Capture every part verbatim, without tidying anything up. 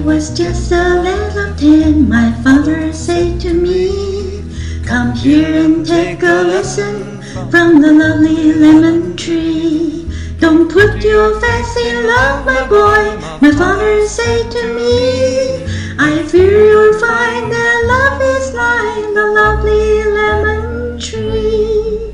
was just a lad of ten, my father said to me, "Come here and take a lesson from the lovely lemon tree. Don't put your faith in love, my boy," my father said to me. "I fear you'll find that love is like the lovely lemon tree."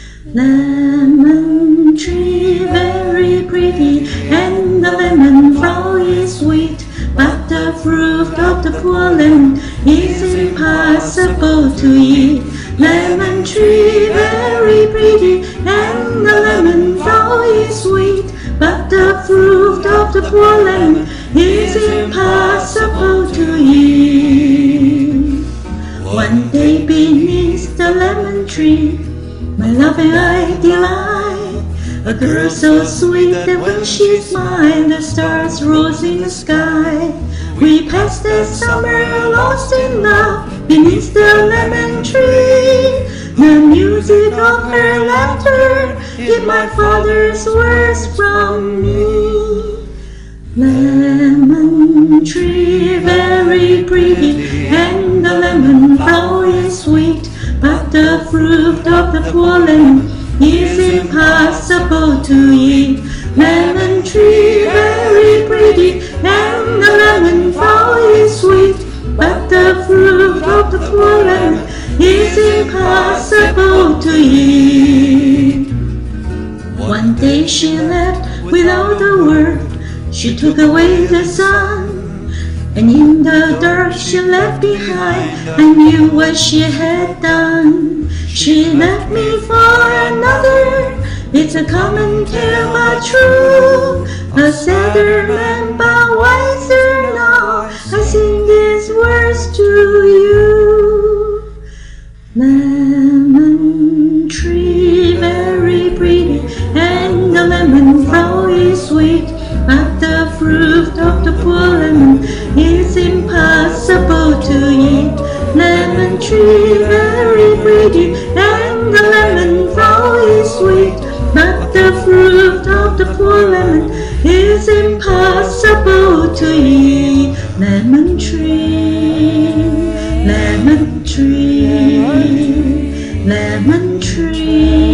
Lemon tree, very pretty, and the lemon flower is sweet, but the fruit of the poor lemon is impossible to eat. Lemon tree, very pretty, and the lemon flower is sweet, but the fruit of the poor lemon is impossible to eat. One day beneath the lemon tree, my loving eye delight, a girl so sweet that when she smiled, the stars rose in the sky. We passed the summer lost in love beneath the lemon tree. The music of her laughter hid my father's words from me. Lemon tree, very pretty, and the lemon flower is sweet, but the fruit of the poor lemon is impossible to eat. Lemon tree, very pretty, and the lemon flower is sweet, but the fruit of the poor lemon is impossible to eat. One day she left without a word. She took away the sun, and in the dark she left behind. I knew what she had done. She left me for another. It's a common tale but true. A sadder man but wiser now. I sing these words to you. Lemon tree, very pretty, and the lemon flower is sweet, but the fruit of the poor lemon is impossible to eat. Lemon tree, very pretty, and the lemon flower is sweet, but the fruit of the poor lemon is impossible to eat. Lemon tree, lemon tree, lemon tree.